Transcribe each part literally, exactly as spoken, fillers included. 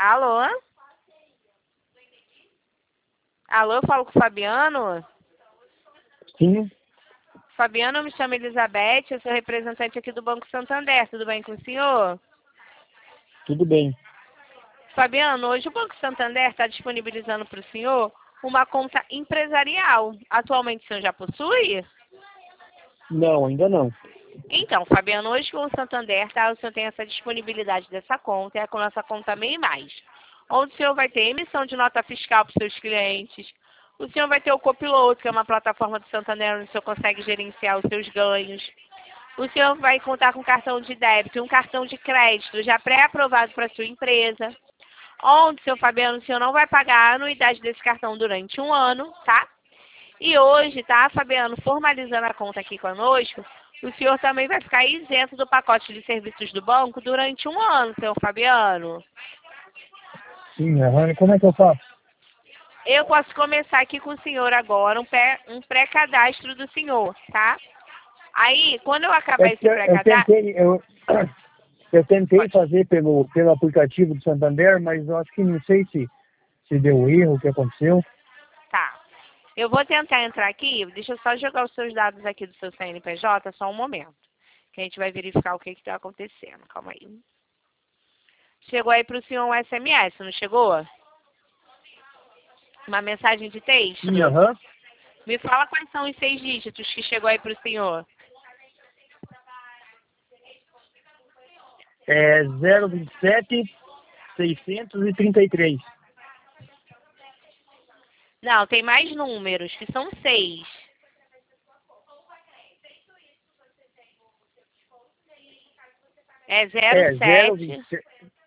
Alô? Alô, eu falo com o Fabiano? Sim. Fabiano, eu me chamo Elizabeth, eu sou representante aqui do Banco Santander. Tudo bem com o senhor? Tudo bem. Fabiano, hoje o Banco Santander está disponibilizando para o senhor uma conta empresarial. Atualmente o senhor já possui? Não, ainda não. Então, Fabiano, hoje com o Santander, tá, o senhor tem essa disponibilidade dessa conta, é com a nossa conta MEI Mais, onde o senhor vai ter emissão de nota fiscal para os seus clientes. O senhor vai ter o Copiloto, que é uma plataforma do Santander, onde o senhor consegue gerenciar os seus ganhos. O senhor vai contar com cartão de débito e um cartão de crédito já pré-aprovado para a sua empresa, onde, seu Fabiano, o senhor não vai pagar a anuidade desse cartão durante um ano, tá? E hoje, tá, Fabiano, formalizando a conta aqui conosco, o senhor também vai ficar isento do pacote de serviços do banco durante um ano, seu Fabiano. Sim, aham. Como é que eu faço? Eu posso começar aqui com o senhor agora, um pré- um pré-cadastro do senhor, tá? Aí, quando eu acabar É esse que eu, eu pré-cadastro... tentei, eu, eu tentei Pode. fazer pelo, pelo aplicativo do Santander, mas eu acho que não sei se, se deu erro, o que aconteceu. Tá. Eu vou tentar entrar aqui, deixa eu só jogar os seus dados aqui do seu C N P J, só um momento. Que a gente vai verificar o que está acontecendo. Calma aí. Chegou aí para o senhor um S M S, não chegou? Uma mensagem de texto? Sim, aham. Me fala quais são os seis dígitos que chegou aí para o senhor. É zero vinte e sete, seiscentos e trinta e três. Não, tem mais números, que são seis. É zero É, zero vinte sete. e sete.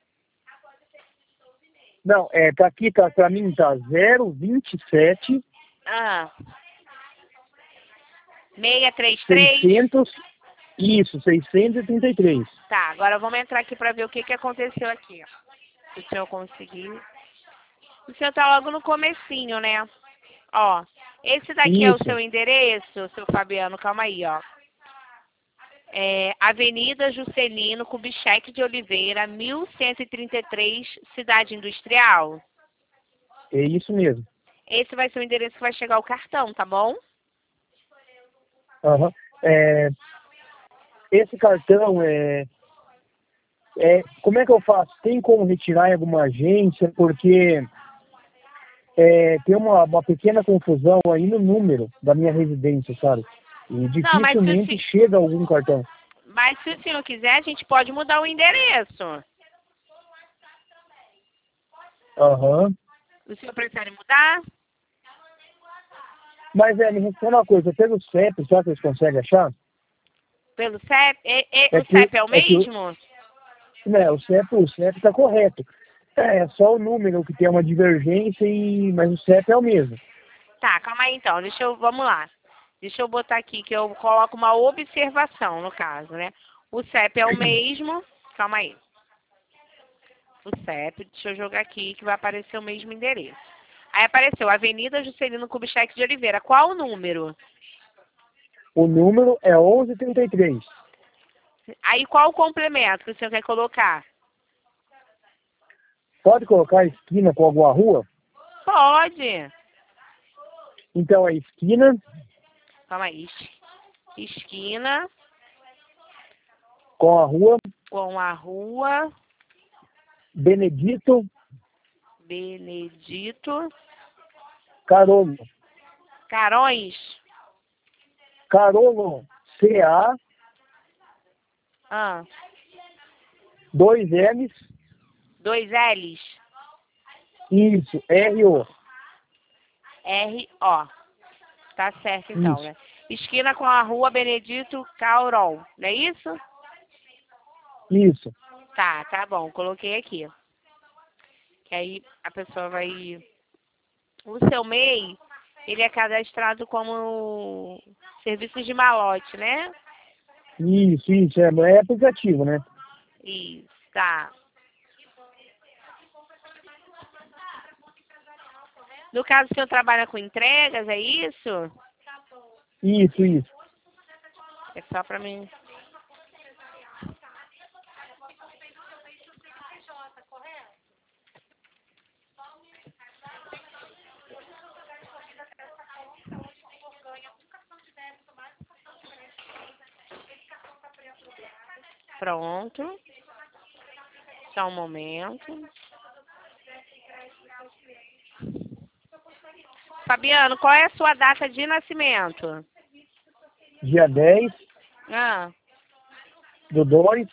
Não, é, tá aqui, tá, pra mim tá zero vinte e sete, Ah. seiscentos e trinta e três. seiscentos, isso, seiscentos e trinta e três. Tá, agora vamos entrar aqui para ver o que, que aconteceu aqui. Ó. Se o senhor conseguir. O senhor tá logo no comecinho, né? Ó, esse daqui é o Isso, seu endereço, seu Fabiano, calma aí, ó. É, Avenida Juscelino Kubitschek de Oliveira, mil cento e trinta e três, Cidade Industrial. é isso mesmo. Esse vai ser o endereço que vai chegar o cartão, tá bom? Aham. É, esse cartão é, é. Como é que eu faço? Tem como retirar em alguma agência? Porque é, tem uma, uma pequena confusão aí no número da minha residência, sabe? E Não, mas se, o dificilmente se- chega algum cartão. mas se o senhor quiser, a gente pode mudar o endereço. Aham. O senhor prefere mudar? Mas é, me responda uma coisa, pelo C E P, será que eles conseguem achar? Pelo C E P? E- e- É o que, C E P é o é que o, mesmo? né, o C E P, o C E P está correto. É, é só o número que tem uma divergência, e, mas o C E P é o mesmo. Tá, calma aí então. Deixa eu, vamos lá. Deixa eu botar aqui que eu coloco uma observação no caso, né? O C E P é o mesmo. Calma aí. O C E P, deixa eu jogar aqui que vai aparecer o mesmo endereço. Aí apareceu Avenida Juscelino Kubitschek de Oliveira. Qual o número? O número é onze trinta e três. Aí qual o complemento que o senhor quer colocar? Pode colocar a esquina com alguma rua? Pode. Então é esquina Calma aí. Esquina com a rua com a rua Benedito Benedito Carolo. Carões. Carolo, C A, Ah, dois L's, dois L's. isso, R O. R O. Tá certo então, Isso, né? Esquina com a rua Benedito Caurol, não é isso? isso. Tá, tá bom, coloquei aqui. Que aí a pessoa vai... O seu MEI, ele é cadastrado como serviço de malote, né? Isso, isso, é, é aplicativo, né? Isso, tá. No caso, o senhor trabalha com entregas, é isso? Isso, isso. É só pra mim... Pronto. Só um momento. Fabiano, qual é a sua data de nascimento? Dia dez Ah, do dois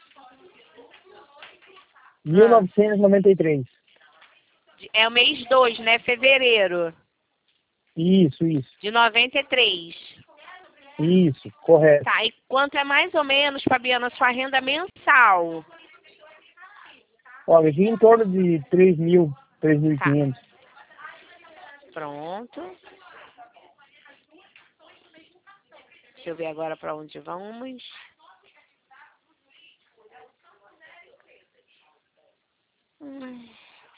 de mil novecentos e noventa e três. é o mês dois, né? Fevereiro Isso, isso. de noventa e três. Isso, correto. Tá, e quanto é mais ou menos, Fabiano, a sua renda mensal? Olha, gira em torno de três mil, três mil e Tá, quinhentos. pronto. Deixa eu ver agora para onde vamos. Hum.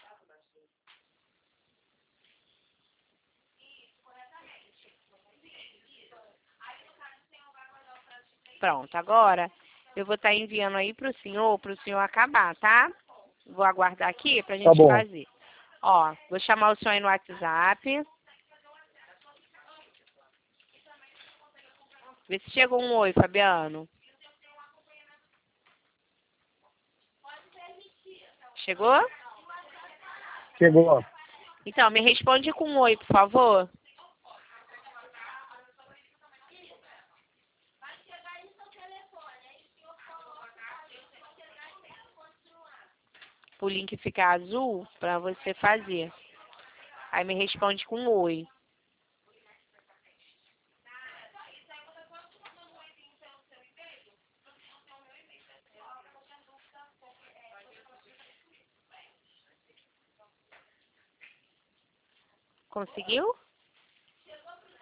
Pronto, agora eu vou estar enviando aí para o senhor, para o senhor acabar, tá? Vou aguardar aqui para a Tá gente bom. fazer. Ó, vou chamar o senhor aí no WhatsApp. Vê se chegou um oi, Fabiano. Chegou? Chegou. Então, me responde com um oi, por favor. O link ficar azul para você fazer. Aí me responde com um oi. Conseguiu?